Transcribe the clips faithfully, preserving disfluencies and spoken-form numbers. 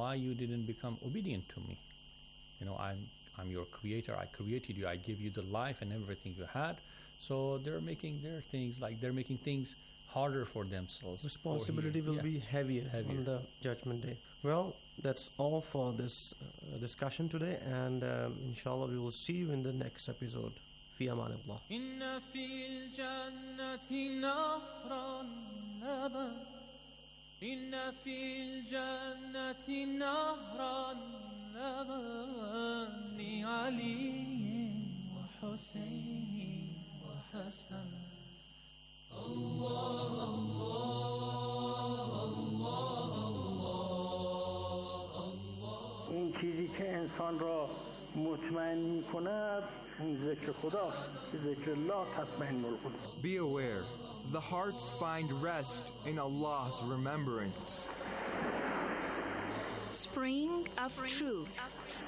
why you didn't become obedient to me? You know, I'm I'm your creator. I created you. I gave you the life and everything you had. So they're making their things like they're making things harder for themselves. Responsibility will yeah. be heavier, heavier on the judgment day. Well, that's all for this uh, discussion today, and um, inshallah we will see you in the next episode. في أمان الله. إن في الجنة نهرا لبن إن في الجنة نهرا لبن لعلي وحسين وحسن الله الله الله الله. این چیزی که انسان را مطمئن می‌کند ذکر خداست. ذکر الله تطمئن القلوب. Be aware, the hearts find rest in Allah's remembrance. Spring of Truth.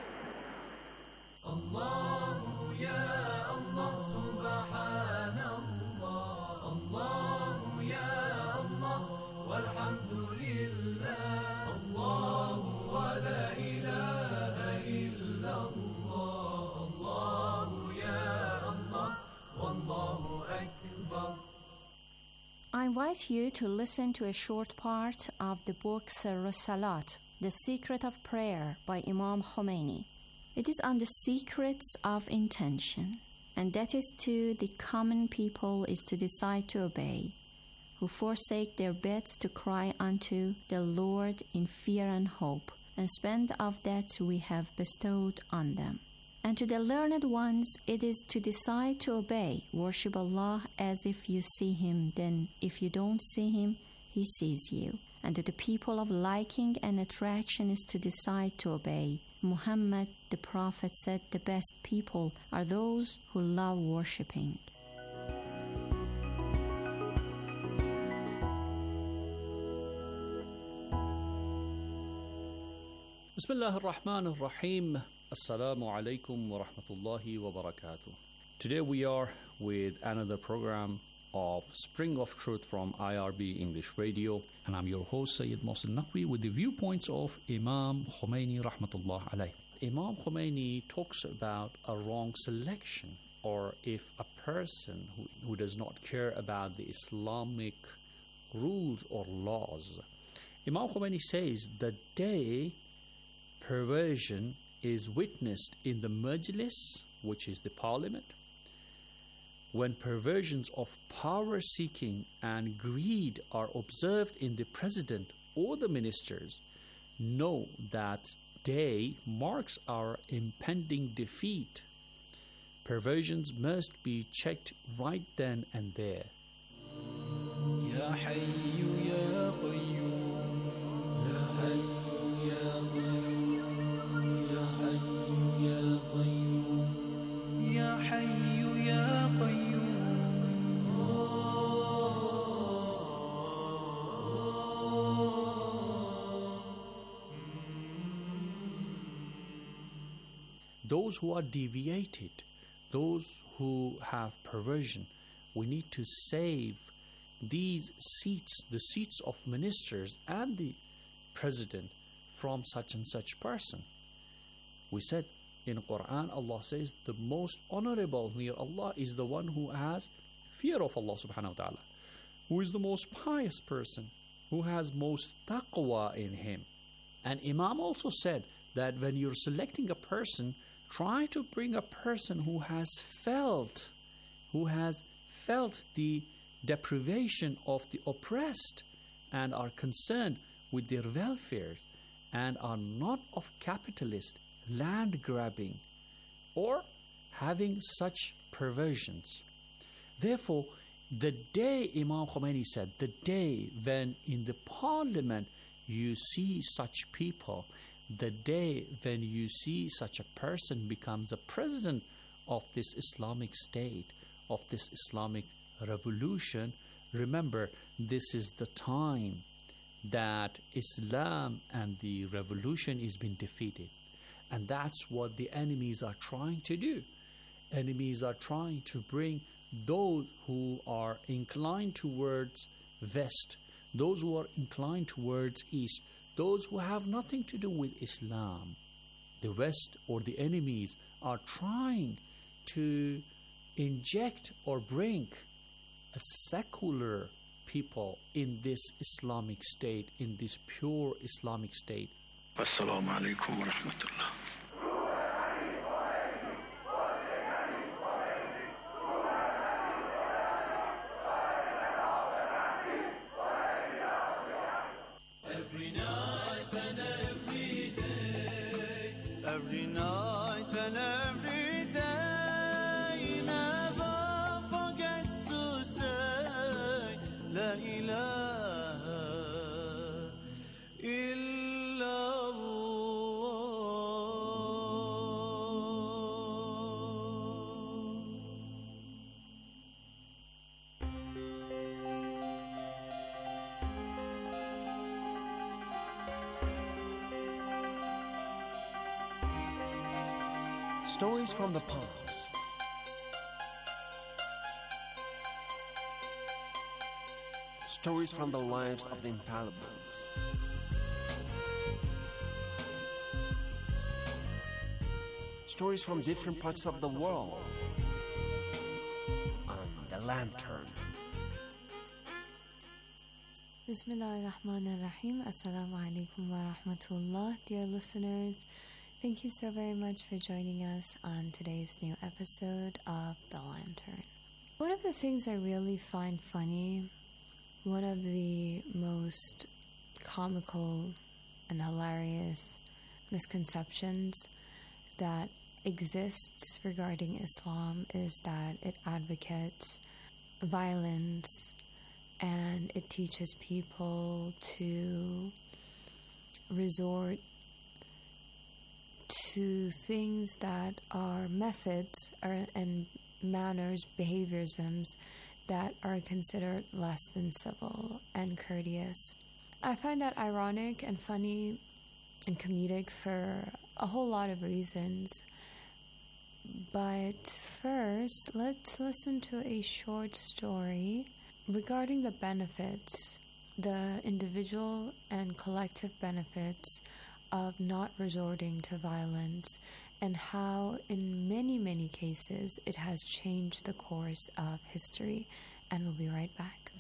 Allah ya Allah subhanallah. Allah ya Allah walhamdulillah. Allah wa la ilaha illallah. I invite you to listen to a short part of the book Sirr Salat, The Secret of Prayer by Imam Khomeini. It is on the secrets of intention, and that is to the common people is to decide to obey, who forsake their beds to cry unto the Lord in fear and hope, and spend of that we have bestowed on them. And to the learned ones, it is to decide to obey, worship Allah as if you see Him, then if you don't see Him, He sees you. And to the people of liking and attraction is to decide to obey. Muhammad, the Prophet, said the best people are those who love worshipping. Bismillah ar-Rahman ar-Rahim. Assalamu alaikum wa rahmatullahi wa barakatuh. Today we are with another program of Spring of Truth from I R B English Radio, and I'm your host Sayyid Mohsin Naqvi with the viewpoints of Imam Khomeini rahmatullah alayh. Imam Khomeini talks about a wrong selection, or if a person who, who does not care about the Islamic rules or laws. Imam Khomeini says the day perversion is witnessed in the majlis, which is the parliament, when perversions of power-seeking and greed are observed in the president or the ministers, know that day marks our impending defeat. Perversions must be checked right then and there. Ya Hayyu Ya Qayyum, Ya Hayyu Ya Qayyum, Ya Hayyu Ya Qayyum, Ya Hayyu Ya Qayyum. Those who are deviated, those who have perversion, we need to save these seats, the seats of ministers and the president, from such and such person. We said in the Quran, Allah says the most honorable near Allah is the one who has fear of Allah subhanahu wa ta'ala, who is the most pious person, who has most taqwa in him. And Imam also said that when you're selecting a person, try to bring a person who has felt, who has felt the deprivation of the oppressed and are concerned with their welfares and are not of capitalist, land grabbing, or having such perversions. Therefore, the day, Imam Khomeini said, the day when in the parliament you see such people, the day when you see such a person becomes a president of this Islamic state, of this Islamic revolution, remember, this is the time that Islam and the revolution is being defeated. And that's what the enemies are trying to do. Enemies are trying to bring those who are inclined towards West, those who are inclined towards East, those who have nothing to do with Islam, the West or the enemies, are trying to inject or bring a secular people in this Islamic state, in this pure Islamic state. Assalamu alaikum wa rahmatullah. Every night and every day, every night and every day, never forget to say La ilaha illallah. Stories from the past. Stories from the lives of the infallibles. Stories from different parts of the world. On the Lantern. Bismillahirrahmanirrahim. Assalamu alaikum wa rahmatullah. Dear listeners, thank you so very much for joining us on today's new episode of The Lantern. One of the things I really find funny, one of the most comical and hilarious misconceptions that exists regarding Islam is that it advocates violence and it teaches people to resort to things that are methods or, and manners, behaviorisms that are considered less than civil and courteous. I find that ironic and funny and comedic for a whole lot of reasons. But first, let's listen to a short story regarding the benefits, the individual and collective benefits of not resorting to violence, and how in many, many cases it has changed the course of history. And we'll be right back.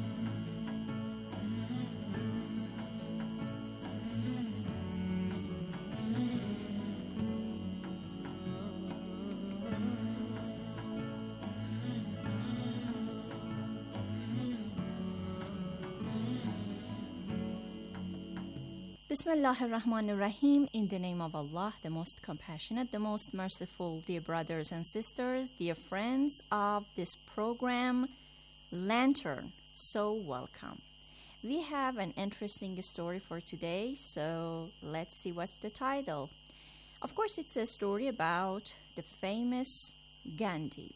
Bismillahir Rahmanir Rahim. In the name of Allah, the most compassionate, the most merciful. Dear brothers and sisters, dear friends of this program, Lantern, so welcome. We have an interesting story for today, so let's see what's the title. Of course, it's a story about the famous Gandhi.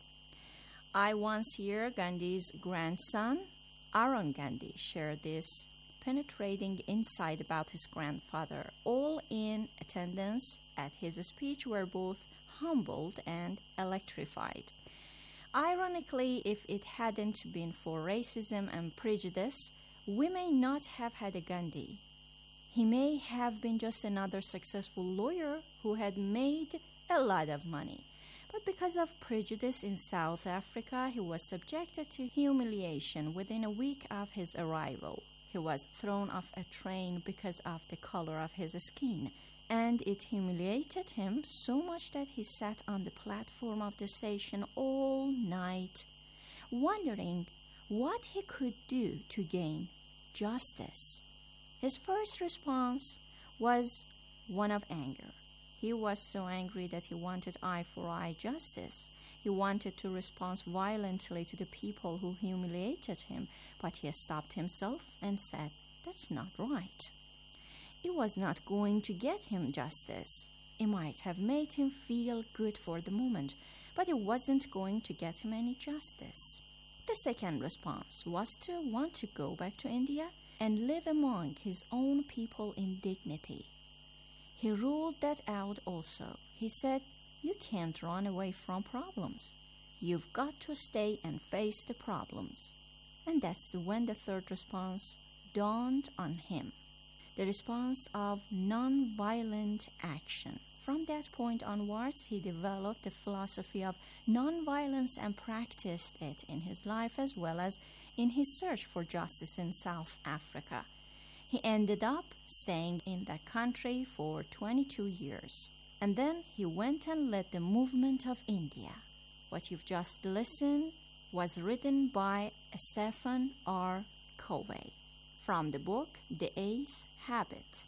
I once heard Gandhi's grandson, Arun Gandhi, share this penetrating insight about his grandfather. All in attendance at his speech were both humbled and electrified. Ironically, if it hadn't been for racism and prejudice, we may not have had a Gandhi. He may have been just another successful lawyer who had made a lot of money. But because of prejudice in South Africa, he was subjected to humiliation within a week of his arrival. He was thrown off a train because of the color of his skin, and it humiliated him so much that he sat on the platform of the station all night, wondering what he could do to gain justice. His first response was one of anger. He was so angry that he wanted eye for eye justice. He wanted to respond violently to the people who humiliated him, but he stopped himself and said, "That's not right." It was not going to get him justice. It might have made him feel good for the moment, but it wasn't going to get him any justice. The second response was to want to go back to India and live among his own people in dignity. He ruled that out also. He said, "You can't run away from problems. You've got to stay and face the problems." And that's when the third response dawned on him. the response of non-violent action. From that point onwards, he developed the philosophy of non-violence and practiced it in his life as well as in his search for justice in South Africa. He ended up staying in that country for twenty-two years. And then he went and led the movement of India. What you've just listened was written by Stephen R. Covey from the book The Eighth Habit.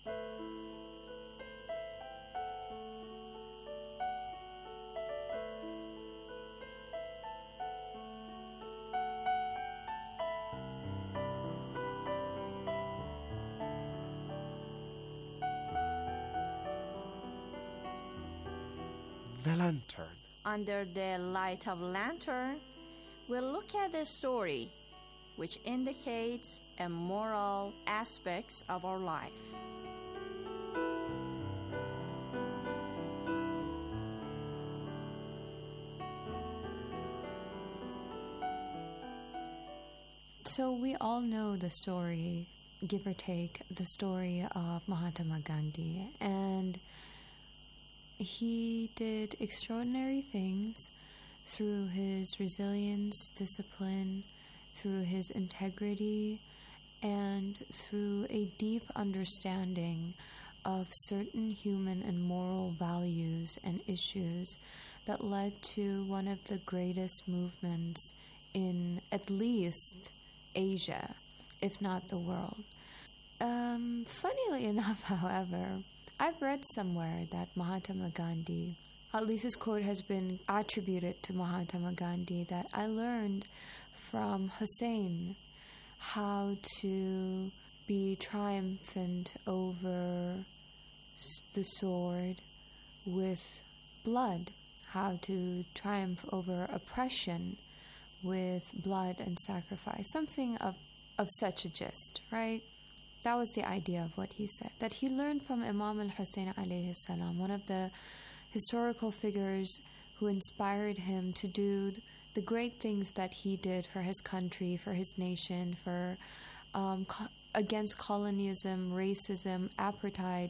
The lantern. Under the light of lantern, we'll look at the story which indicates a moral aspects of our life. So we all know the story, give or take, the story of Mahatma Gandhi, and he did extraordinary things through his resilience, discipline, through his integrity, and through a deep understanding of certain human and moral values and issues that led to one of the greatest movements in at least Asia, if not the world. Um, funnily enough, however, I've read somewhere that Mahatma Gandhi, at least this quote has been attributed to Mahatma Gandhi, that I learned from Hussein how to be triumphant over the sword with blood, how to triumph over oppression with blood and sacrifice, something of, of such a gist, right? That was the idea of what he said, that he learned from Imam al-Hussein alayhi salam, one of the historical figures who inspired him to do the great things that he did for his country, for his nation, for um, co- against colonialism, racism, apartheid,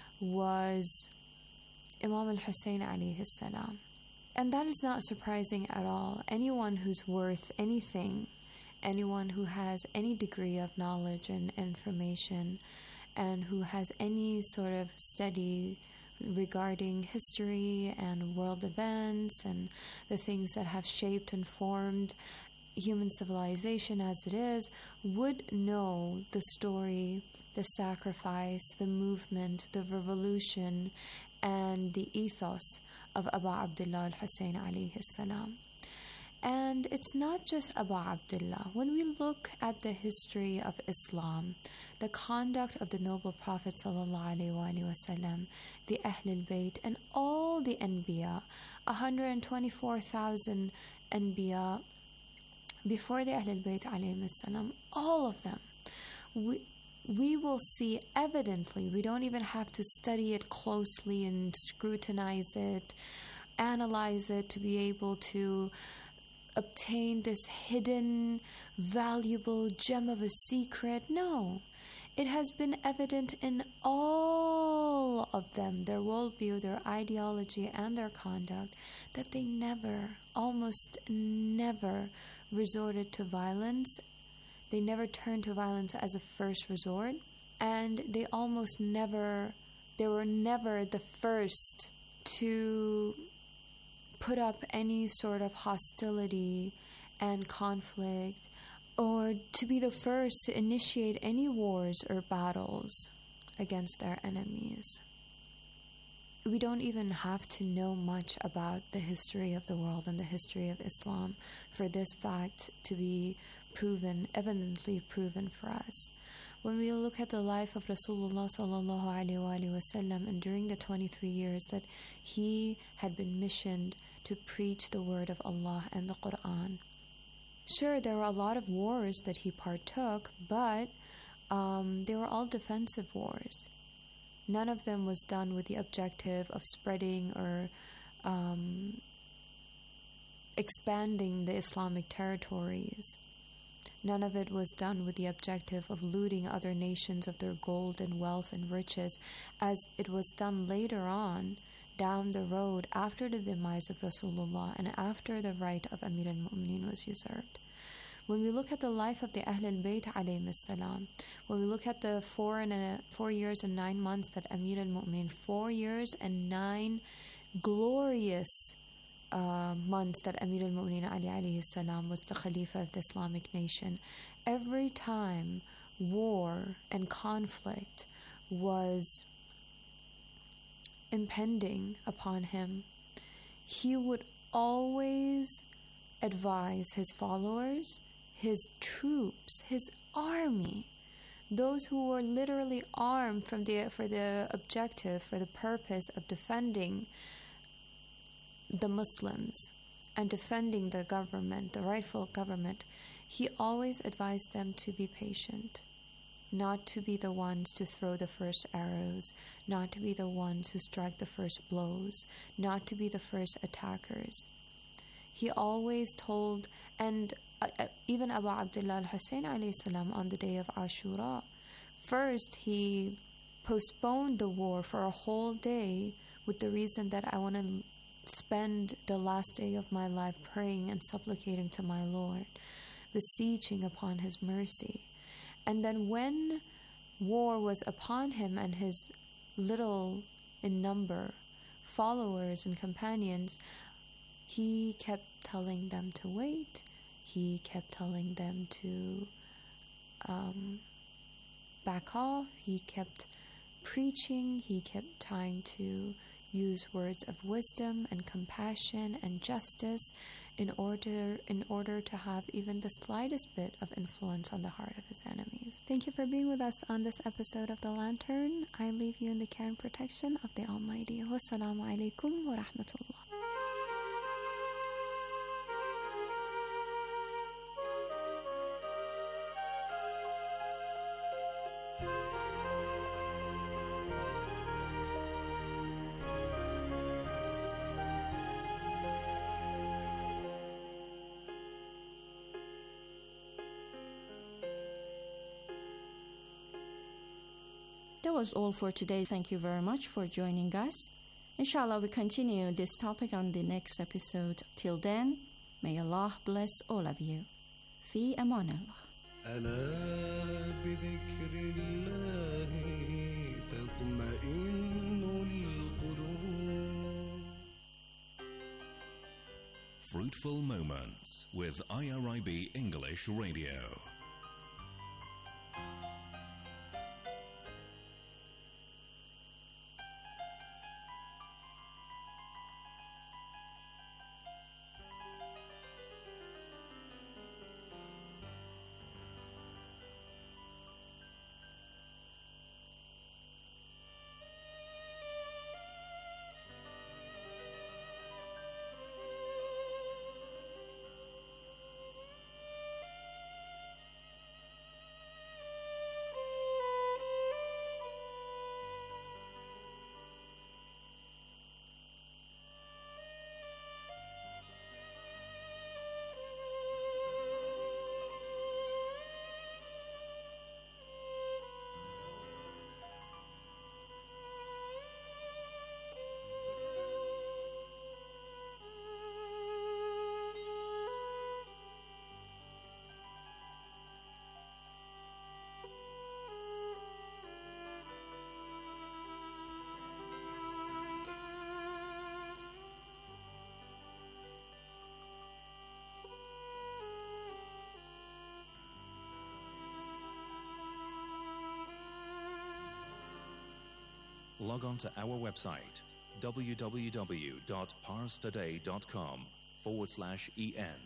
was Imam al-Hussein alayhi salam. And that is not surprising at all. Anyone who's worth anything, anyone who has any degree of knowledge and information, and who has any sort of study regarding history and world events and the things that have shaped and formed human civilization as it is, would know the story, the sacrifice, the movement, the revolution, and the ethos of Abu Abdullah al-Hussein alayhi salam. And it's not just Abu Abdullah. When we look at the history of Islam, the conduct of the noble Prophet sallallahu alaihi wasallam, the Ahlul Bayt, and all the Anbiya, one hundred twenty-four thousand Anbiya before the Ahlul Bayt alayhi salam, all of them, we, we will see evidently, we don't even have to study it closely and scrutinize it, analyze it to be able to obtain this hidden, valuable gem of a secret. No, it has been evident in all of them, their worldview, their ideology, and their conduct, that they never, almost never, resorted to violence. They never turned to violence as a first resort, and they almost never, they were never the first to put up any sort of hostility and conflict, or to be the first to initiate any wars or battles against their enemies. We don't even have to know much about the history of the world and the history of Islam for this fact to be proven, evidently proven for us. When we look at the life of Rasulullah sallallahu alaihi wasallam, and during the twenty-three years that he had been missioned to preach the word of Allah and the Quran, sure, there were a lot of wars that he partook, but um, they were all defensive wars. None of them was done with the objective of spreading or um, expanding the Islamic territories. None of it was done with the objective of looting other nations of their gold and wealth and riches, as it was done later on down the road after the demise of Rasulullah and after the right of Amir al-Mu'mineen was usurped. When we look at the life of the Ahl al-Bayt alayhim salam, when we look at the four and a, four years and nine months that Amir al-Mu'mineen, four years and nine glorious uh, months that Amir al-Mu'mineen Ali alayhi salam was the Khalifa of the Islamic nation, every time war and conflict was impending upon him, he would always advise his followers, his troops, his army, those who were literally armed from the, for the objective, for the purpose of defending the Muslims and defending the government, the rightful government. He always advised them to be patient, not to be the ones to throw the first arrows, not to be the ones who strike the first blows, not to be the first attackers. He always told, and uh, uh, even Abu Abdullah al-Hussein alayhi salam on the day of Ashura, first he postponed the war for a whole day with the reason that I want to spend the last day of my life praying and supplicating to my Lord, beseeching upon His mercy. And then when war was upon him and his little in number followers and companions, he kept telling them to wait. He kept telling them to um, back off. He kept preaching. He kept trying to use words of wisdom and compassion and justice in order in order to have even the slightest bit of influence on the heart of his enemies. Thank you for being with us on this episode of The Lantern. I leave you in the care and protection of the Almighty. Wassalamu alaikum wa rahmatullah. That was all for today. Thank you very much for joining us. Inshallah, we continue this topic on the next episode. Till then, may Allah bless all of you. Fi aman Allah. ألا بذكر الله تطمئن القلوب. Fruitful Moments with I R I B English Radio. Log on to our website, www.parstoday.com forward slash en.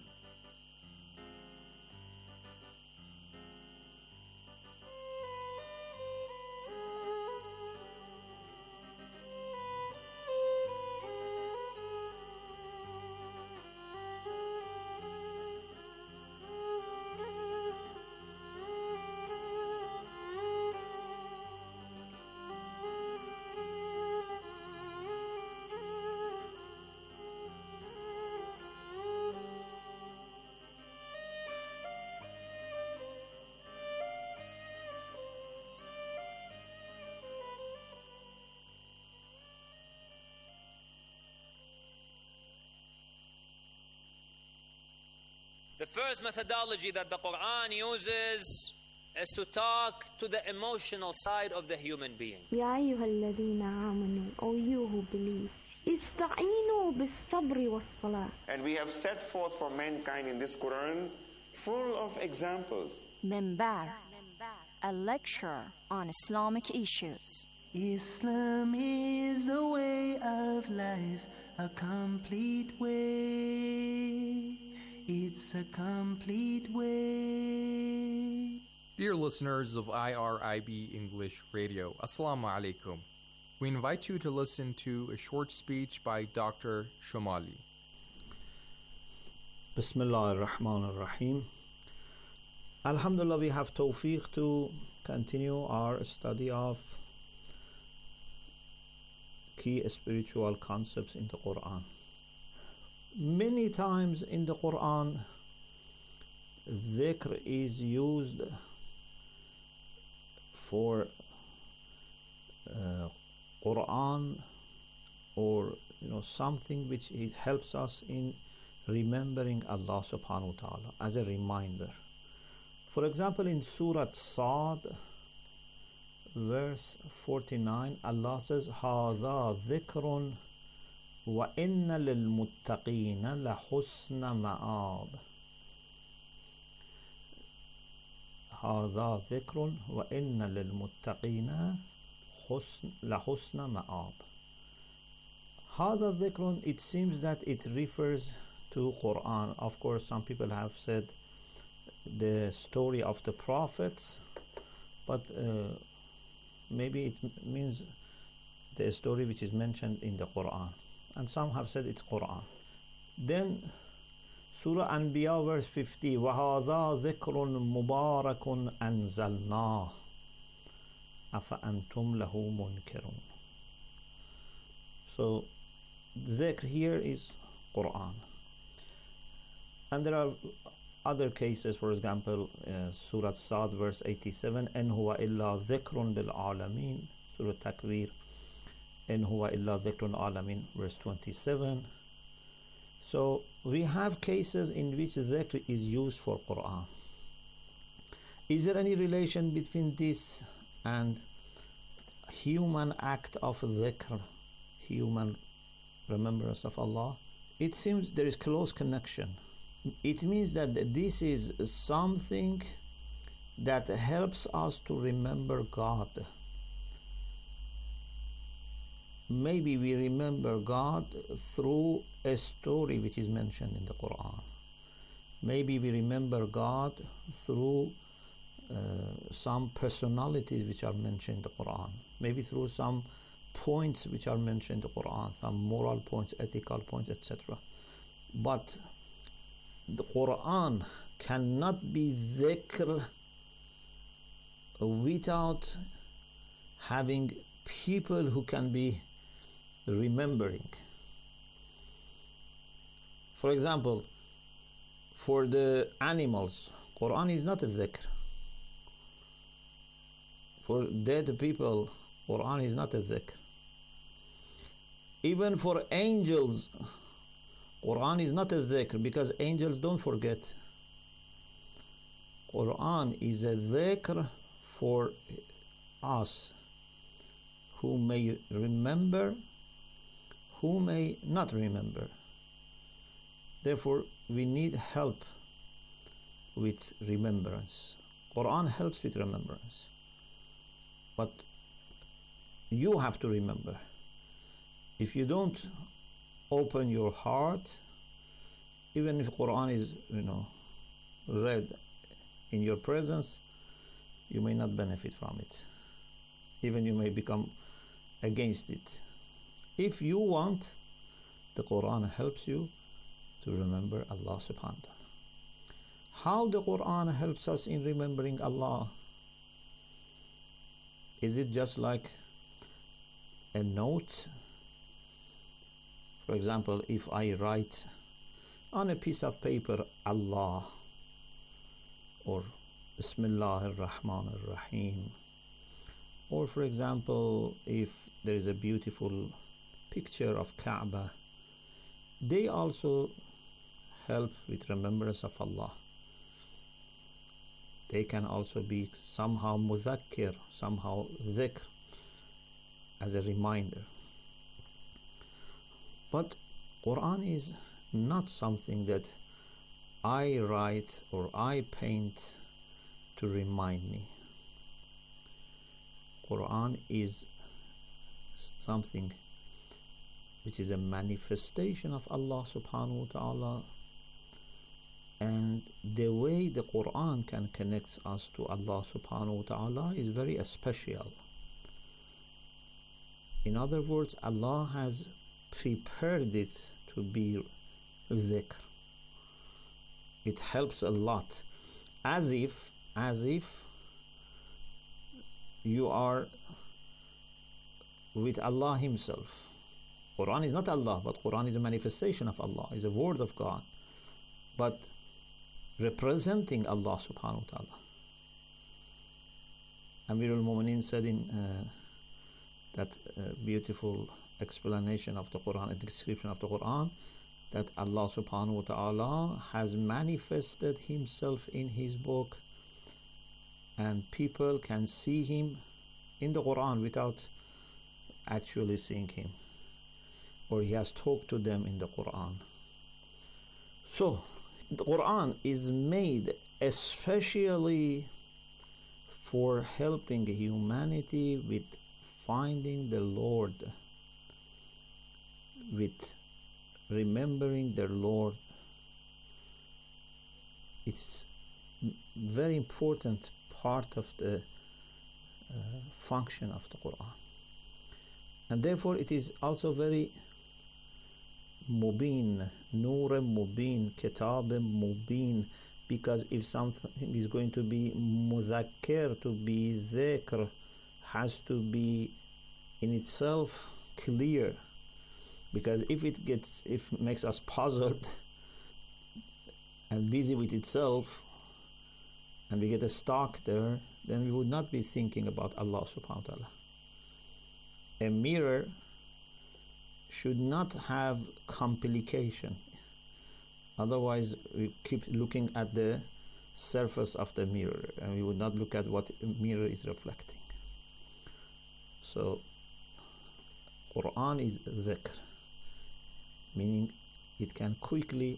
The first methodology that the Quran uses is to talk to the emotional side of the human being. يا أيها الذين آمنوا, O you who believe, استعينوا بالصبر والصلاة. And we have set forth for mankind in this Quran full of examples. Minbar, a lecture on Islamic issues. Islam is a way of life, a complete way. It's a complete way. Dear listeners of I R I B English Radio, Assalamu alaikum. We invite you to listen to a short speech by Doctor Shomali. Bismillah ar-Rahman ar-Rahim. Alhamdulillah, we have tawfiq to continue our study of key spiritual concepts in the Quran. Many times in the Quran, dhikr is used for uh, Quran, or you know something which it helps us in remembering Allah subhanahu wa ta'ala as a reminder. For example, in Surah Sad, verse forty-nine, Allah says, هَذَا ذِكْرٌ وَإِنَّ لِلْمُتَّقِينَ لَحُسْنَ مَآبٍ. هَذَا ذِكْرٌ وَإِنَّ لِلْمُتَّقِينَ لَحُسْنَ مَآبٍ. هَذَا ذِكْرٌ, it seems that it refers to Quran. Of course, some people have said the story of the prophets, but uh, maybe it means the story which is mentioned in the Quran, and some have said it's Quran. Then Surah Anbiya verse fifty, وَهَذَا ذِكْرٌ مُبَارَكٌ أَنزَلْنَاهُ أَفَأَنْتُمْ لَهُ مُنْكِرُونَ. So dhikr here is Quran. And there are other cases, for example, uh, Surah Sad verse eighty-seven, إِنْ هُوَ إِلَّا ذِكْرٌ لِلْعَالَمِينَ. Surah Takwir, إِنْ هُوَ إِلَّا ذِكْرٌ الْعَالَمِينَ verse twenty-seven. So we have cases in which dhikr is used for Quran. Is there any relation between this and human act of dhikr, human remembrance of Allah? It seems there is close connection. It means that this is something that helps us to remember God. Maybe we remember God through a story which is mentioned in the Quran. Maybe we remember God through uh, some personalities which are mentioned in the Quran. Maybe through some points which are mentioned in the Quran, some moral points, ethical points, et cetera. But the Quran cannot be dhikr without having people who can be remembering. For example, for the animals, Quran is not a dhikr. For dead people, Quran is not a dhikr. Even for angels, Quran is not a dhikr, because angels don't forget. Quran is a dhikr for us who may remember, who may not remember. Therefore, we need help with remembrance. Quran helps with remembrance. But you have to remember. If you don't open your heart, even if Quran is, you know, read in your presence, you may not benefit from it. Even you may become against it. If you want, the Quran helps you to remember Allah subhanahu wa ta'ala. How the Quran helps us in remembering Allah? Is it just like a note? For example, if I write on a piece of paper Allah, or Bismillah ar-Rahman ar-Rahim, or for example, if there is a beautiful picture of Kaaba, they also help with remembrance of Allah. They can also be somehow muzakkir, somehow dhikr, as a reminder. But Quran is not something that I write or I paint to remind me. Quran is something which is a manifestation of Allah subhanahu wa ta'ala, and the way the Quran can connect us to Allah subhanahu wa ta'ala is very special. In other words, Allah has prepared it to be dhikr. It helps a lot, as if as if you are with Allah Himself. Quran is not Allah, but Quran is a manifestation of Allah, is a word of God, but representing Allah subhanahu wa ta'ala. Amir al-Mu'mineen said in uh, that uh, beautiful explanation of the Quran, a description of the Quran, that Allah subhanahu wa ta'ala has manifested Himself in His book, and people can see Him in the Quran without actually seeing Him, or He has talked to them in the Quran. So the Quran is made especially for helping humanity with finding the Lord, with remembering their Lord. It's very important part of the uh, function of the Quran, and therefore it is also very mubin, nur mubin, kitab mubin, because if something is going to be muzakkir, to be dhikr, has to be in itself clear, because if it gets if it makes us puzzled and busy with itself, and we get stuck there, then we would not be thinking about Allah subhanahu wa ta'ala. A mirror should not have complication, otherwise we keep looking at the surface of the mirror and we would not look at what the mirror is reflecting. So Quran is dhikr, meaning it can quickly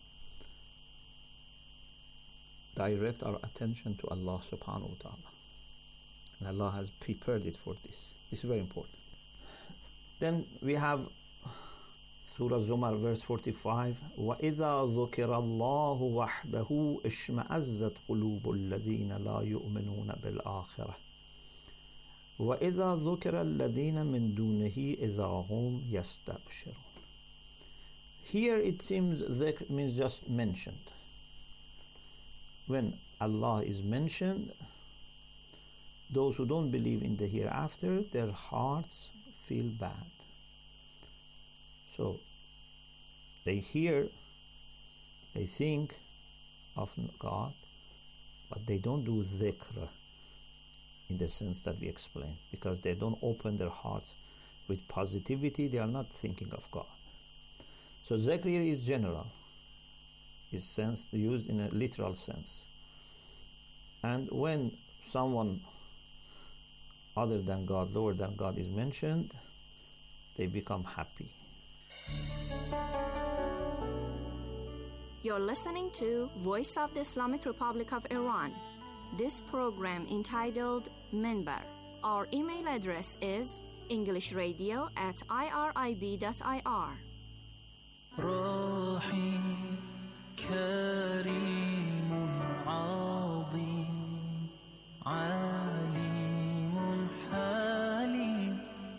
direct our attention to Allah subhanahu wa ta'ala, and Allah has prepared it for this. It's very important. Then we have Surah Zumar, verse forty-five, وَإِذَا ذُكِرَ اللَّهُ وَحْدَهُ اشْمَأَزَّتْ قُلُوبُ الَّذِينَ لَا يُؤْمِنُونَ بِالْآخِرَةِ وَإِذَا ذُكِرَ الَّذِينَ مِن دُونِهِ إِذَا هُمْ يَسْتَبْشِرُونَ. Here it seems dhikr means just mentioned. When Allah is mentioned, those who don't believe in the hereafter, their hearts feel bad. So they hear, they think of God, but they don't do dhikr in the sense that we explained, because they don't open their hearts with positivity. They are not thinking of God. So dhikr here is general, is sense used in a literal sense. And when someone other than God, lower than God is mentioned, they become happy. You're listening to Voice of the Islamic Republic of Iran. This program entitled Minbar. Our email address is englishradio at irib dot I R. رحيم كريم عظيم عليم حليم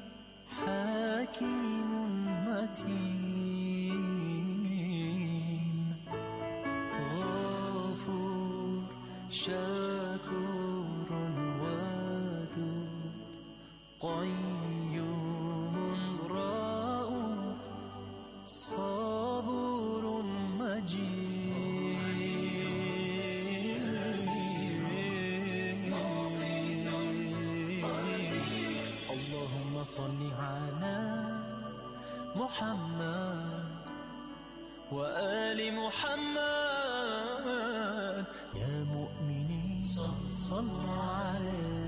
حكيم متين غفور شكور ودود قيوم رؤوف صبور مجيد اللهم صل على محمد وآل محمد يا مؤمنين صلوا عليه.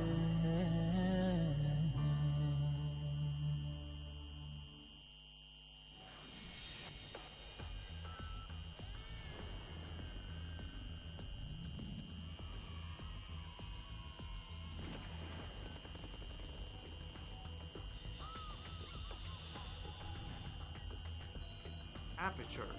Aperture.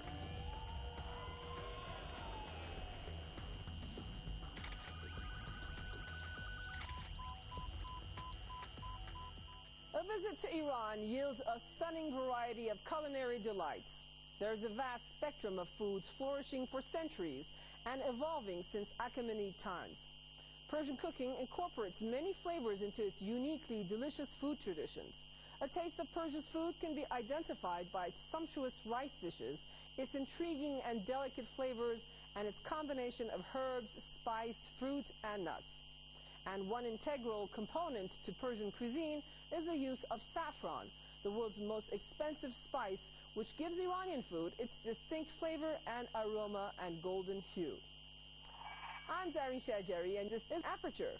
A visit to Iran yields a stunning variety of culinary delights. There's a vast spectrum of foods flourishing for centuries and evolving since Achaemenid times. Persian cooking incorporates many flavors into its uniquely delicious food traditions. A taste of Persia's food can be identified by its sumptuous rice dishes, its intriguing and delicate flavors, and its combination of herbs, spice, fruit, and nuts. And one integral component to Persian cuisine is the use of saffron, the world's most expensive spice, which gives Iranian food its distinct flavor and aroma and golden hue. I'm Zareen Shajari, and this is Aperture.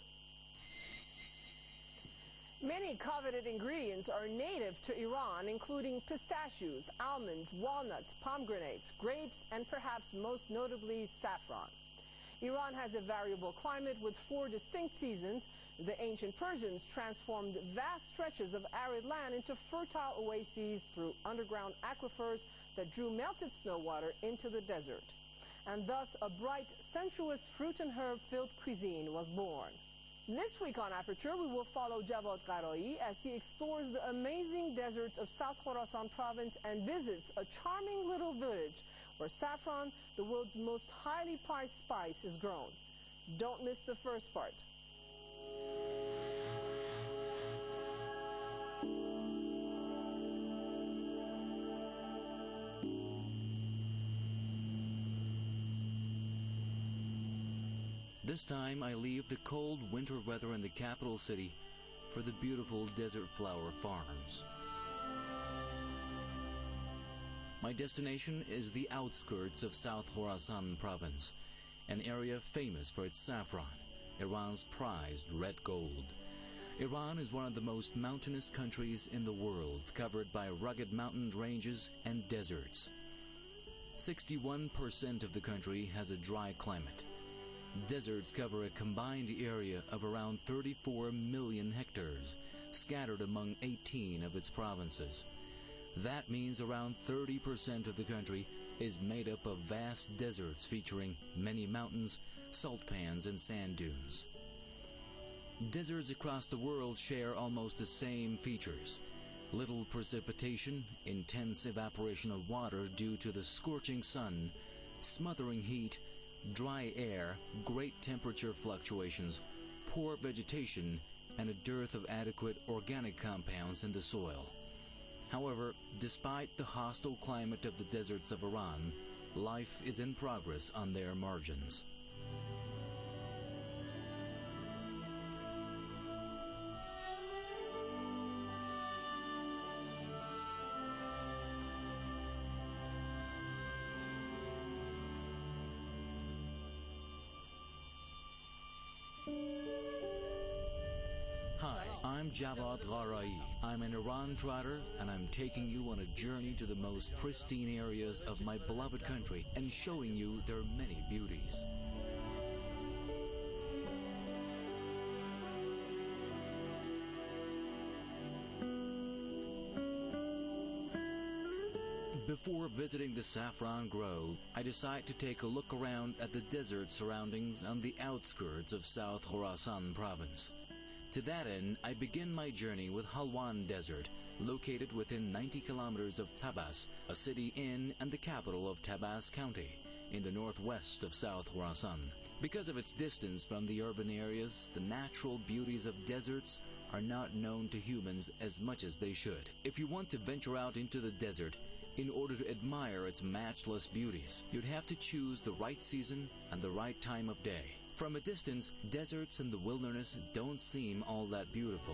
Many coveted ingredients are native to Iran, including pistachios, almonds, walnuts, pomegranates, grapes, and perhaps most notably saffron. Iran has a variable climate with four distinct seasons. The ancient Persians transformed vast stretches of arid land into fertile oases through underground aquifers that drew melted snow water into the desert. And thus a bright, sensuous fruit and herb-filled cuisine was born. This week on Aperture, we will follow Javad Qarai as he explores the amazing deserts of South Khorasan province and visits a charming little village where saffron, the world's most highly prized spice, is grown. Don't miss the first part. This time I leave the cold winter weather in the capital city for the beautiful desert flower farms. My destination is the outskirts of South Khorasan province, an area famous for its saffron, Iran's prized red gold. Iran is one of the most mountainous countries in the world, covered by rugged mountain ranges and deserts. sixty-one percent of the country has a dry climate. Deserts cover a combined area of around thirty-four million hectares, scattered among eighteen of its provinces. That means around thirty percent of the country is made up of vast deserts featuring many mountains, salt pans, and sand dunes. Deserts across the world share almost the same features. Little precipitation, intense evaporation of water due to the scorching sun, smothering heat, dry air, great temperature fluctuations, poor vegetation, and a dearth of adequate organic compounds in the soil. However, despite the hostile climate of the deserts of Iran, life is in progress on their margins. Hi, I'm Javad Qarai. I'm an Iran trotter, and I'm taking you on a journey to the most pristine areas of my beloved country and showing you their many beauties. Before visiting the saffron grove, I decide to take a look around at the desert surroundings on the outskirts of South Khorasan province. To that end, I begin my journey with Halwan Desert, located within ninety kilometers of Tabas, a city in and the capital of Tabas County, in the northwest of South Khorasan. Because of its distance from the urban areas, the natural beauties of deserts are not known to humans as much as they should. If you want to venture out into the desert, in order to admire its matchless beauties, you'd have to choose the right season and the right time of day. From a distance, deserts and the wilderness don't seem all that beautiful.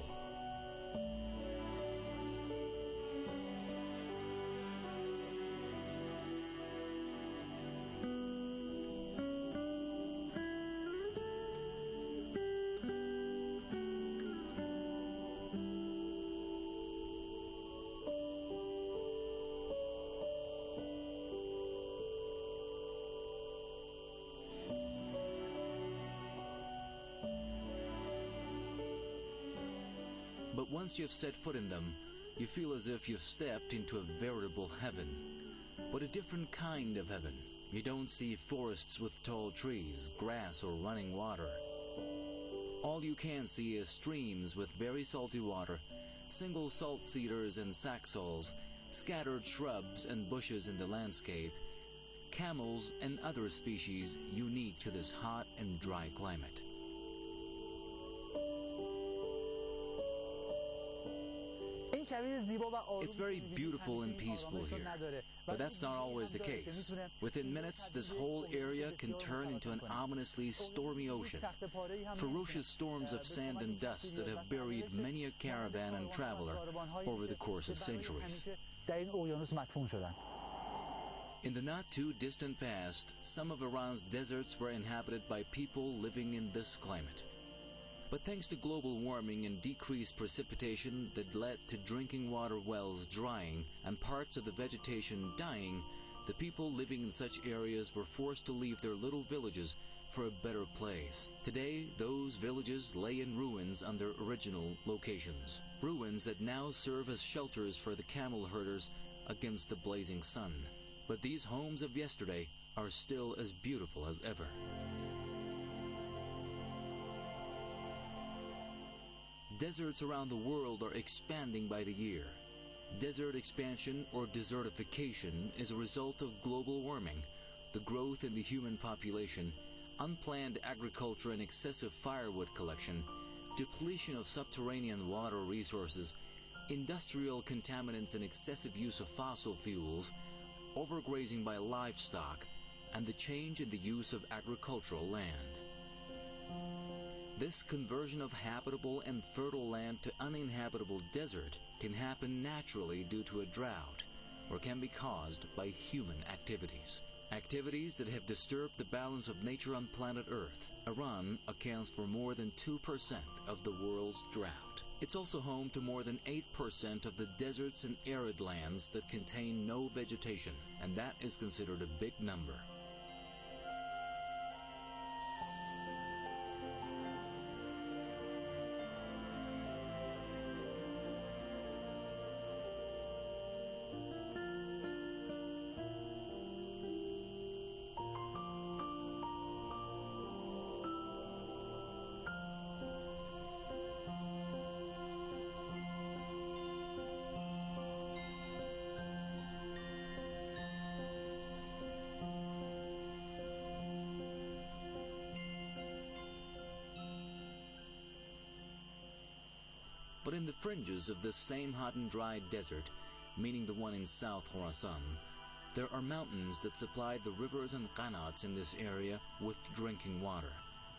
once you've set foot in them, you feel as if you've stepped into a veritable heaven. But a different kind of heaven. You don't see forests with tall trees, grass, or running water. All you can see is streams with very salty water, single salt cedars and saxaws, scattered shrubs and bushes in the landscape, camels and other species unique to this hot and dry climate. It's very beautiful and peaceful here, but that's not always the case. Within minutes, this whole area can turn into an ominously stormy ocean. Ferocious storms of sand and dust that have buried many a caravan and traveler over the course of centuries. In the not-too-distant past, some of Iran's deserts were inhabited by people living in this climate. But thanks to global warming and decreased precipitation that led to drinking water wells drying and parts of the vegetation dying, the people living in such areas were forced to leave their little villages for a better place. Today, those villages lay in ruins on their original locations. Ruins that now serve as shelters for the camel herders against the blazing sun. But these homes of yesterday are still as beautiful as ever. Deserts around the world are expanding by the year. Desert expansion or desertification is a result of global warming, the growth in the human population, unplanned agriculture and excessive firewood collection, depletion of subterranean water resources, industrial contaminants and excessive use of fossil fuels, overgrazing by livestock, and the change in the use of agricultural land. This conversion of habitable and fertile land to uninhabitable desert can happen naturally due to a drought, or can be caused by human activities. Activities that have disturbed the balance of nature on planet Earth. Iran accounts for more than two percent of the world's drought. It's also home to more than eight percent of the deserts and arid lands that contain no vegetation, and that is considered a big number. But in the fringes of this same hot and dry desert, meaning the one in South Khorasan, there are mountains that supply the rivers and qanats in this area with drinking water.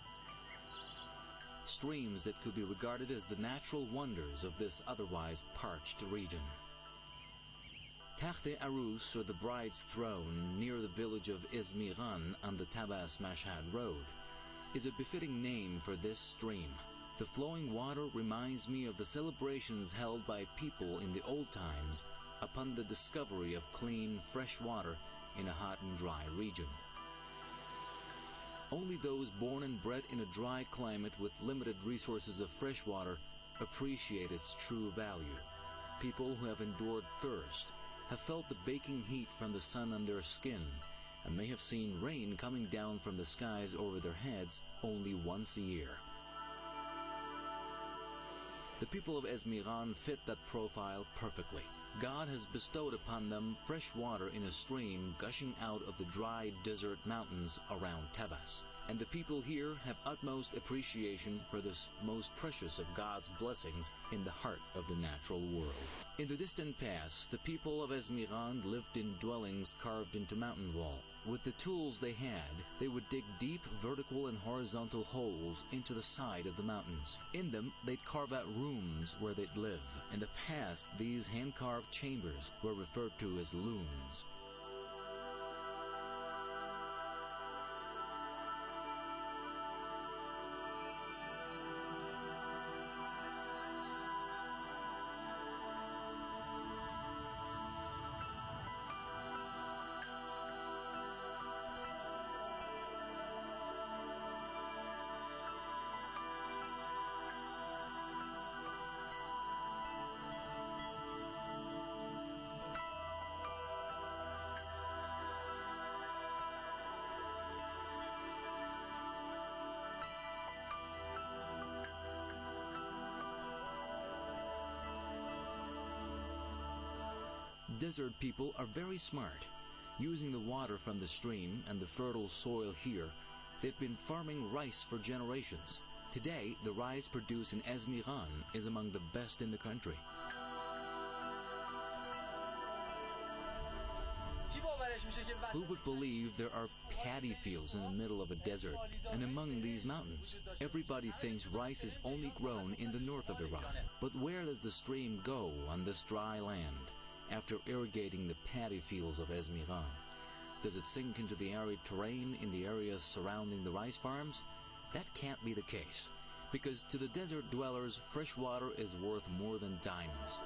Streams that could be regarded as the natural wonders of this otherwise parched region. Takht-e Arus, or the Bride's Throne, near the village of Izmiran on the Tabas-Mashhad Road, is a befitting name for this stream. The flowing water reminds me of the celebrations held by people in the old times upon the discovery of clean, fresh water in a hot and dry region. Only those born and bred in a dry climate with limited resources of fresh water appreciate its true value. People who have endured thirst, have felt the baking heat from the sun on their skin, and may have seen rain coming down from the skies over their heads only once a year. The people of Izmiran fit that profile perfectly. God has bestowed upon them fresh water in a stream gushing out of the dry desert mountains around Tabas. And the people here have utmost appreciation for this most precious of God's blessings in the heart of the natural world. In the distant past, the people of Izmiran lived in dwellings carved into mountain wall. With the tools they had, they would dig deep vertical and horizontal holes into the side of the mountains. In them, they'd carve out rooms where they'd live. In the past, these hand-carved chambers were referred to as looms. Desert people are very smart. Using the water from the stream and the fertile soil here, they've been farming rice for generations. Today, the rice produced in Esmiran is among the best in the country. Who would believe there are paddy fields in the middle of a desert and among these mountains? Everybody thinks rice is only grown in the north of Iran. But where does the stream go on this dry land after irrigating the paddy fields of Esmiran? Does it sink into the arid terrain in the areas surrounding the rice farms? That can't be the case, because to the desert dwellers, fresh water is worth more than diamonds.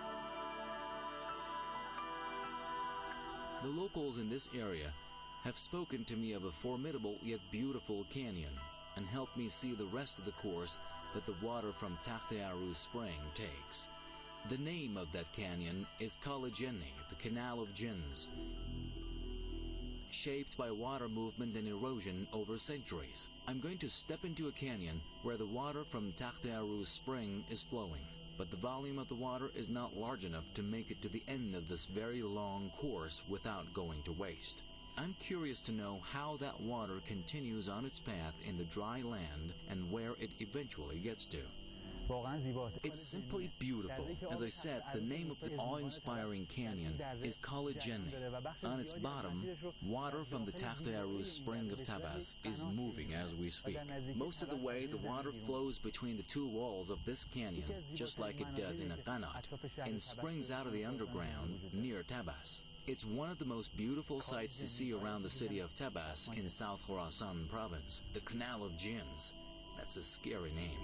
The locals in this area have spoken to me of a formidable yet beautiful canyon and helped me see the rest of the course that the water from Takhte Aruz spring takes. The name of that canyon is Kala Jenni, the Canal of Jinns, shaped by water movement and erosion over centuries. I'm going to step into a canyon where the water from Takhte Aruz spring is flowing, but the volume of the water is not large enough to make it to the end of this very long course without going to waste. I'm curious to know how that water continues on its path in the dry land and where it eventually gets to. It's simply beautiful. As I said, the name of the awe-inspiring canyon is Kala Jenni. On its bottom, water from the Takhte Aruz spring of Tabas is moving as we speak. Most of the way, the water flows between the two walls of this canyon, just like it does in a qanat, and springs out of the underground near Tabas. It's one of the most beautiful sights to see around the city of Tabas in South Khorasan province. The Canal of Jinns. That's a scary name.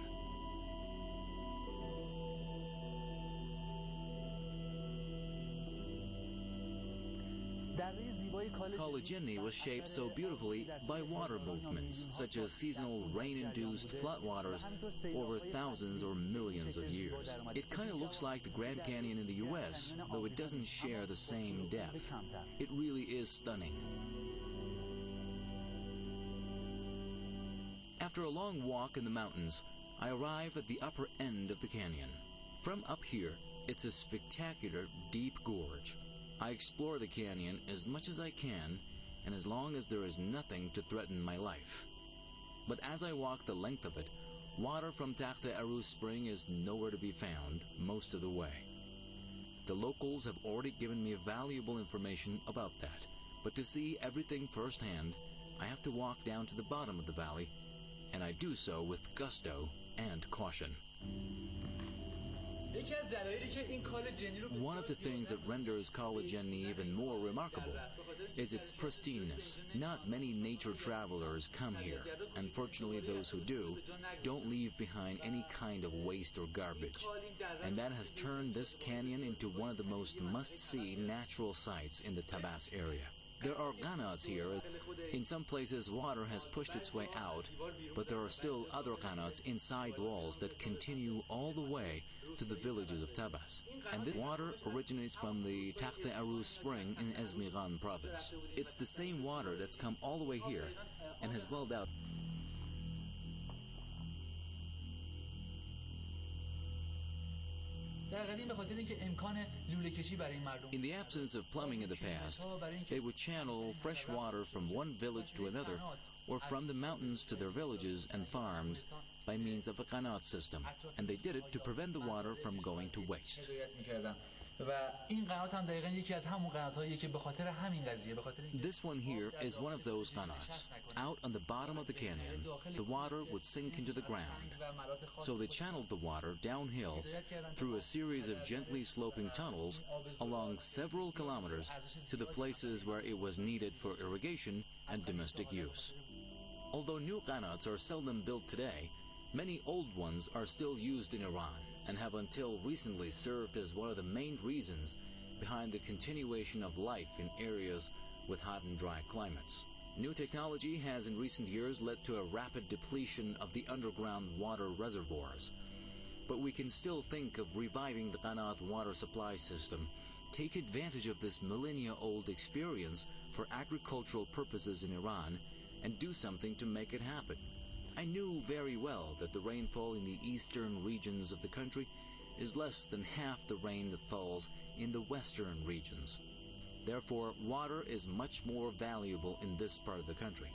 Kala Jenni was shaped so beautifully by water movements, such as seasonal rain-induced floodwaters over thousands or millions of years. It kind of looks like the Grand Canyon in the U S, though it doesn't share the same depth. It really is stunning. After a long walk in the mountains, I arrive at the upper end of the canyon. From up here, it's a spectacular, deep gorge. I explore the canyon as much as I can, and as long as there is nothing to threaten my life. But as I walk the length of it, water from Takhte Aruz spring is nowhere to be found most of the way. The locals have already given me valuable information about that, but to see everything firsthand, I have to walk down to the bottom of the valley, and I do so with gusto and caution. One of the things that renders Kala Jenni even more remarkable is its pristineness. Not many nature travelers come here. Unfortunately, those who do don't leave behind any kind of waste or garbage. And that has turned this canyon into one of the most must-see natural sights in the Tabas area. There are qanats here. In some places, water has pushed its way out, but there are still other qanats inside walls that continue all the way to the villages of Tabas. And this water originates from the Takhte Aruz spring in Esmiran province. It's the same water that's come all the way here and has welled out. In the absence of plumbing in the past, they would channel fresh water from one village to another or from the mountains to their villages and farms by means of a qanat system, and they did it to prevent the water from going to waste. This one here is one of those qanats. Out on the bottom of the canyon, the water would sink into the ground. So they channeled the water downhill through a series of gently sloping tunnels along several kilometers to the places where it was needed for irrigation and domestic use. Although new qanats are seldom built today, many old ones are still used in Iran and have until recently served as one of the main reasons behind the continuation of life in areas with hot and dry climates. New technology has in recent years led to a rapid depletion of the underground water reservoirs. But we can still think of reviving the qanat water supply system, take advantage of this millennia-old experience for agricultural purposes in Iran, and do something to make it happen. I knew very well that the rainfall in the eastern regions of the country is less than half the rain that falls in the western regions. Therefore, water is much more valuable in this part of the country.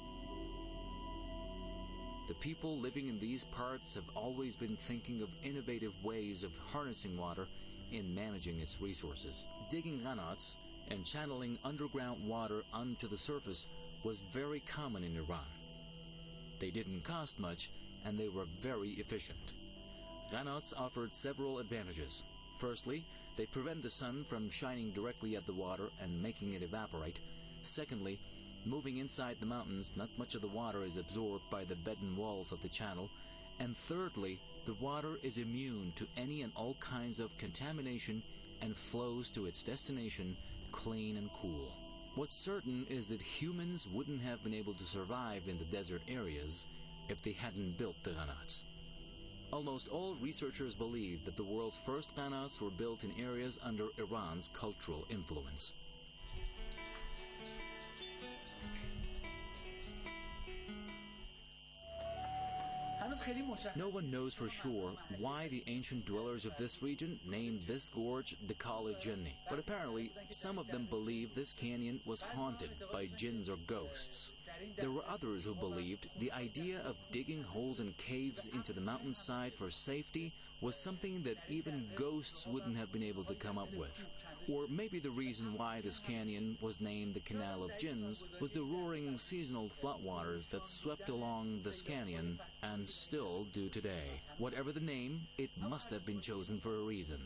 The people living in these parts have always been thinking of innovative ways of harnessing water in managing its resources. Digging qanats and channeling underground water onto the surface was very common in Iran. They didn't cost much, and they were very efficient. Qanats offered several advantages. Firstly, they prevent the sun from shining directly at the water and making it evaporate. Secondly, moving inside the mountains, not much of the water is absorbed by the bed and walls of the channel. And thirdly, the water is immune to any and all kinds of contamination and flows to its destination clean and cool. What's certain is that humans wouldn't have been able to survive in the desert areas if they hadn't built the qanats. Almost all researchers believe that the world's first qanats were built in areas under Iran's cultural influence. No one knows for sure why the ancient dwellers of this region named this gorge the Kala Jinni, but apparently some of them believed this canyon was haunted by jinns or ghosts. There were others who believed the idea of digging holes and caves into the mountainside for safety was something that even ghosts wouldn't have been able to come up with. Or maybe the reason why this canyon was named the Canal of Jinns was the roaring seasonal floodwaters that swept along this canyon and still do today. Whatever the name, it must have been chosen for a reason.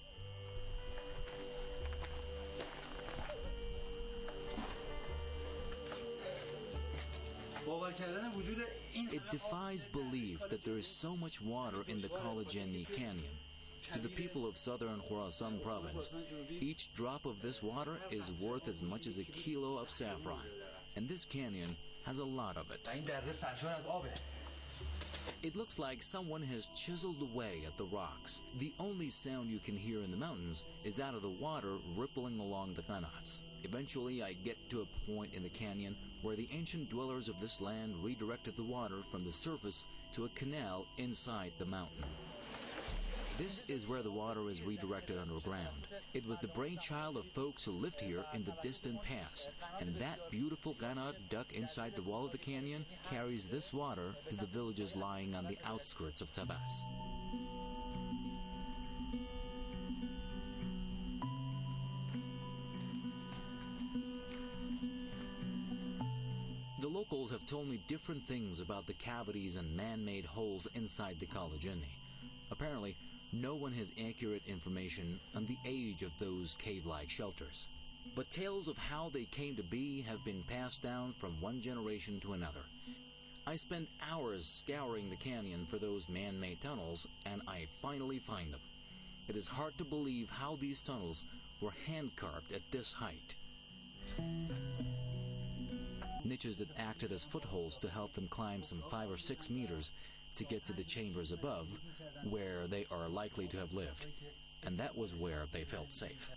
It defies belief that there is so much water in the Kala Jinni Canyon. To the people of southern Khorasan province, each drop of this water is worth as much as a kilo of saffron, and this canyon has a lot of it. It looks like someone has chiseled away at the rocks. The only sound you can hear in the mountains is that of the water rippling along the qanats. Eventually, I get to a point in the canyon where the ancient dwellers of this land redirected the water from the surface to a canal inside the mountain. This is where the water is redirected underground. It was the brainchild of folks who lived here in the distant past, and that beautiful qanat dug inside the wall of the canyon carries this water to the villages lying on the outskirts of Tabas. The locals have told me different things about the cavities and man-made holes inside the Kala Jinni. Apparently, no one has accurate information on the age of those cave-like shelters. But tales of how they came to be have been passed down from one generation to another. I spent hours scouring the canyon for those man-made tunnels, and I finally find them. It is hard to believe how these tunnels were hand-carved at this height. Niches that acted as footholds to help them climb some five or six meters to get to the chambers above, where they are likely to have lived. And that was where they felt safe.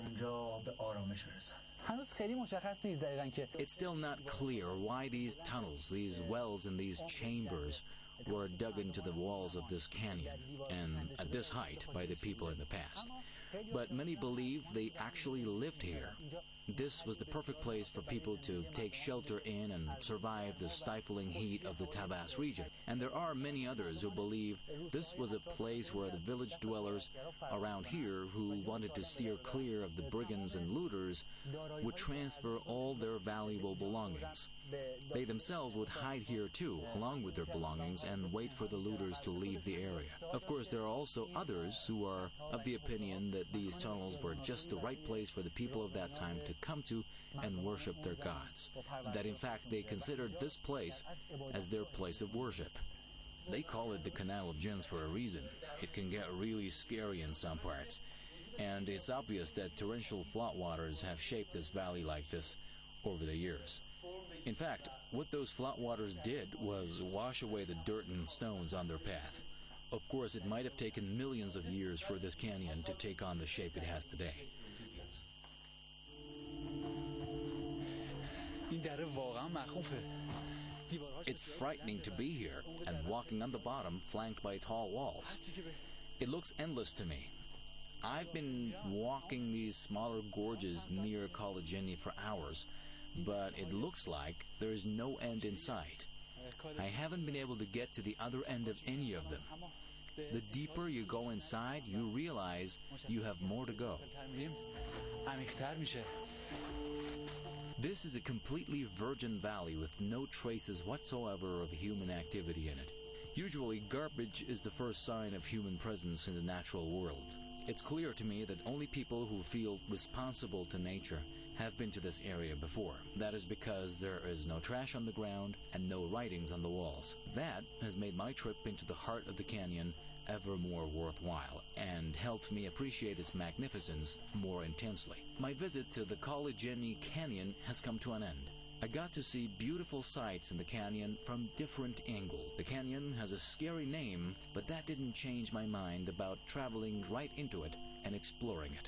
It's still not clear why these tunnels, these wells and these chambers were dug into the walls of this canyon, and at this height by the people in the past. But many believe they actually lived here. This was the perfect place for people to take shelter in and survive the stifling heat of the Tabas region. And there are many others who believe this was a place where the village dwellers around here who wanted to steer clear of the brigands and looters would transfer all their valuable belongings. They themselves would hide here too, along with their belongings, and wait for the looters to leave the area. Of course, there are also others who are of the opinion that these tunnels were just the right place for the people of that time to come to and worship their gods. That in fact they considered this place as their place of worship. They call it the Canal of Jinns for a reason. It can get really scary in some parts. And it's obvious that torrential floodwaters have shaped this valley like this over the years. In fact, what those floodwaters did was wash away the dirt and stones on their path. Of course, it might have taken millions of years for this canyon to take on the shape it has today. It's frightening to be here and walking on the bottom flanked by tall walls. It looks endless to me. I've been walking these smaller gorges near Kalajeni for hours, but it looks like there is no end in sight. I haven't been able to get to the other end of any of them. The deeper you go inside, you realize you have more to go. This is a completely virgin valley with no traces whatsoever of human activity in it. Usually, garbage is the first sign of human presence in the natural world. It's clear to me that only people who feel responsible to nature have been to this area before. That is because there is no trash on the ground and no writings on the walls. That has made my trip into the heart of the canyon ever more worthwhile and helped me appreciate its magnificence more intensely. My visit to the Kalajeni Canyon has come to an end. I got to see beautiful sights in the canyon from different angles. The canyon has a scary name, but that didn't change my mind about traveling right into it and exploring it.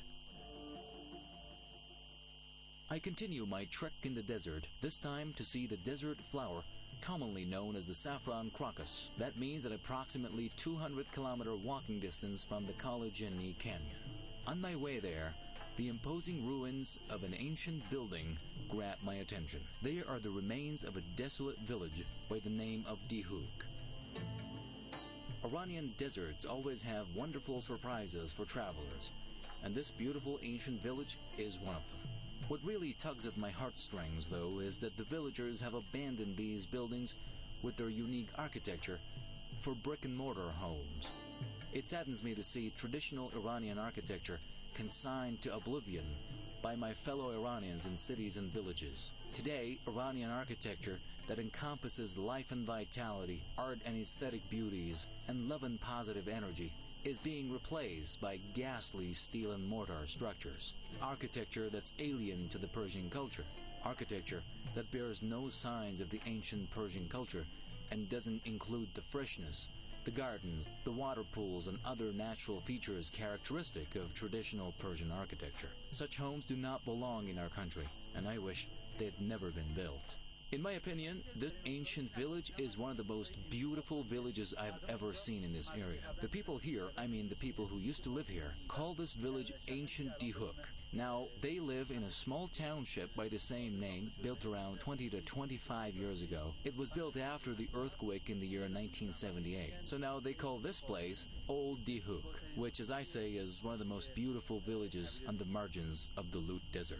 I continue my trek in the desert, this time to see the desert flower, commonly known as the saffron crocus. That means at approximately two hundred kilometer walking distance from the Kalajeni Canyon. On my way there, the imposing ruins of an ancient building grabbed my attention. They are the remains of a desolate village by the name of Dihuk. Iranian deserts always have wonderful surprises for travelers, and this beautiful ancient village is one of them. What really tugs at my heartstrings, though, is that the villagers have abandoned these buildings with their unique architecture for brick-and-mortar homes. It saddens me to see traditional Iranian architecture consigned to oblivion by my fellow Iranians in cities and villages. Today, Iranian architecture that encompasses life and vitality, art and aesthetic beauties, and love and positive energy is being replaced by ghastly steel and mortar structures. Architecture that's alien to the Persian culture. Architecture that bears no signs of the ancient Persian culture and doesn't include the freshness, the gardens, the water pools, and other natural features characteristic of traditional Persian architecture. Such homes do not belong in our country, and I wish they'd never been built. In my opinion, this ancient village is one of the most beautiful villages I've ever seen in this area. The people here, I mean the people who used to live here, call this village Ancient Dihuk. Now, they live in a small township by the same name, built around twenty to twenty-five years ago. It was built after the earthquake in the year nineteen seventy-eight. So now they call this place Old Dihuk, which, as I say, is one of the most beautiful villages on the margins of the Lut Desert.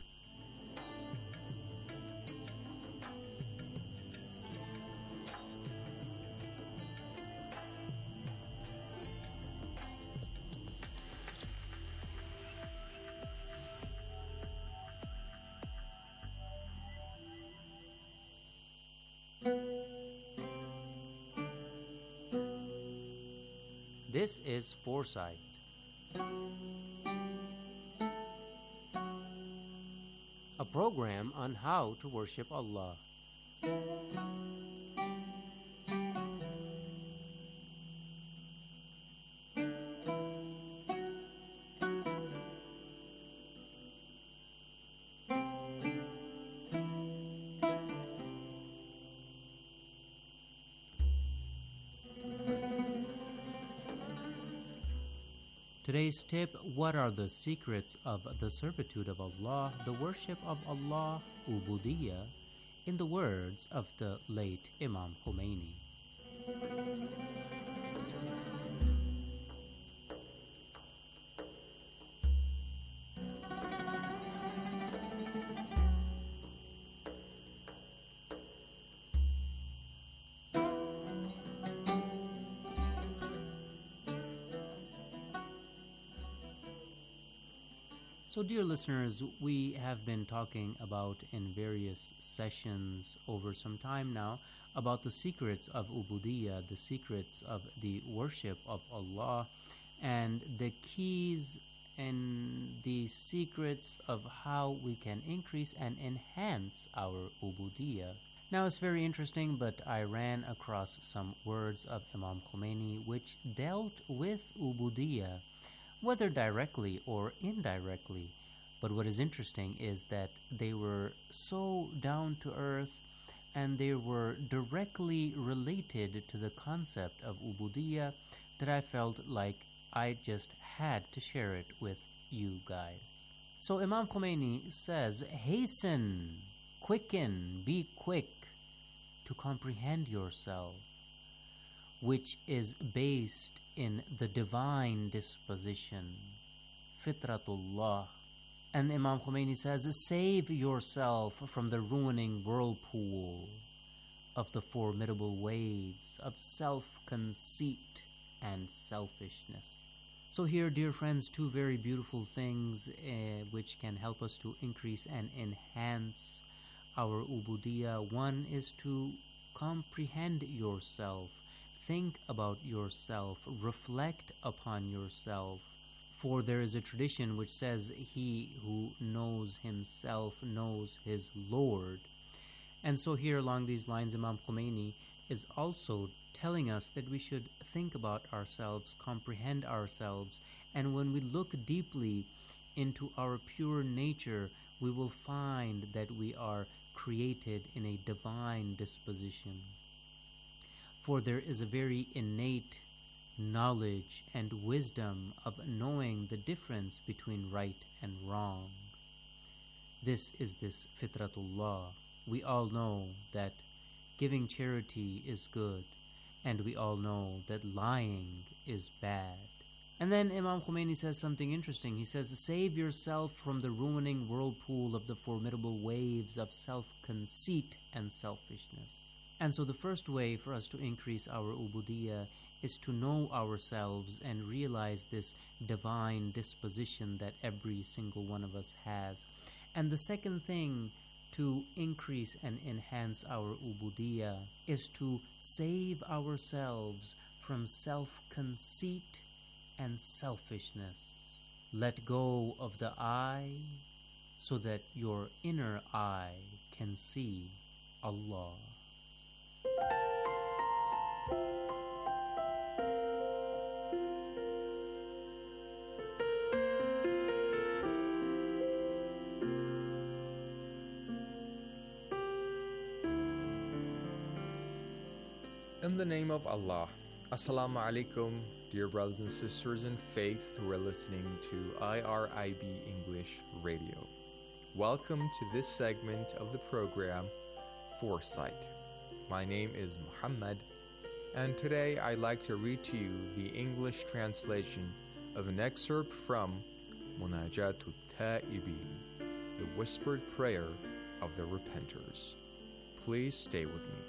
This is Foresight. A program on how to worship Allah. Today's tip: what are the secrets of the servitude of Allah, the worship of Allah, Ubudiyya, in the words of the late Imam Khomeini? So, dear listeners, we have been talking about in various sessions over some time now about the secrets of Ubudiyya, the secrets of the worship of Allah, and the keys and the secrets of how we can increase and enhance our Ubudiyya. Now, it's very interesting, but I ran across some words of Imam Khomeini which dealt with Ubudiyya, whether directly or indirectly. But what is interesting is that they were so down to earth and they were directly related to the concept of Ubudiyya that I felt like I just had to share it with you guys. So Imam Khomeini says, hasten, quicken, be quick to comprehend yourself, which is based in the divine disposition, Fitratullah. And Imam Khomeini says, save yourself from the ruining whirlpool of the formidable waves of self-conceit and selfishness. So here, dear friends, two very beautiful things uh, which can help us to increase and enhance our ubudiyah. One is to comprehend yourself, think about yourself, reflect upon yourself. For there is a tradition which says, he who knows himself knows his Lord. And so here along these lines, Imam Khomeini is also telling us that we should think about ourselves, comprehend ourselves, and when we look deeply into our pure nature, we will find that we are created in a divine disposition. For there is a very innate knowledge and wisdom of knowing the difference between right and wrong. This is this Fitratullah. We all know that giving charity is good, and we all know that lying is bad. And then Imam Khomeini says something interesting. He says, save yourself from the ruining whirlpool of the formidable waves of self-conceit and selfishness. And so the first way for us to increase our ubudiyah is to know ourselves and realize this divine disposition that every single one of us has. And the second thing to increase and enhance our ubudiyah is to save ourselves from self-conceit and selfishness. Let go of the I so that your inner eye can see Allah. In the name of Allah, Assalamu alaikum, dear brothers and sisters in faith who are listening to I R I B English Radio. Welcome to this segment of the program, Foresight. My name is Muhammad, and today I'd like to read to you the English translation of an excerpt from Munajatul Ta'ibin, the whispered prayer of the repenters. Please stay with me.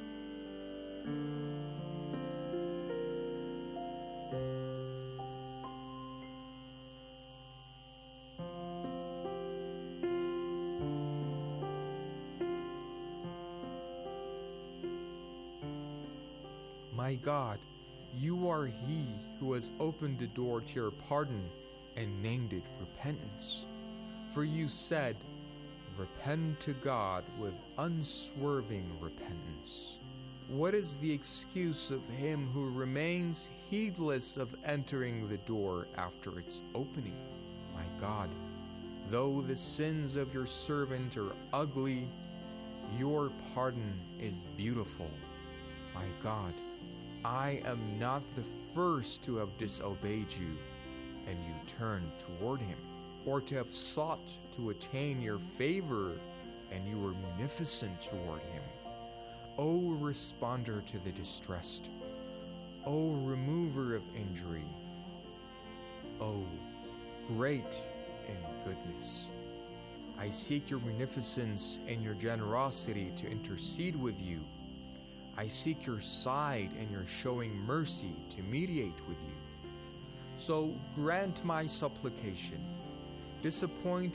My God, you are He who has opened the door to your pardon and named it repentance. For you said, repent to God with unswerving repentance. What is the excuse of him who remains heedless of entering the door after its opening? My God, though the sins of your servant are ugly, your pardon is beautiful. My God, I am not the first to have disobeyed you, and you turned toward him, or to have sought to attain your favor, and you were munificent toward him. O responder to the distressed, O remover of injury, O great in goodness. I seek your munificence and your generosity to intercede with you. I seek your side and your showing mercy to mediate with you. So grant my supplication. Disappoint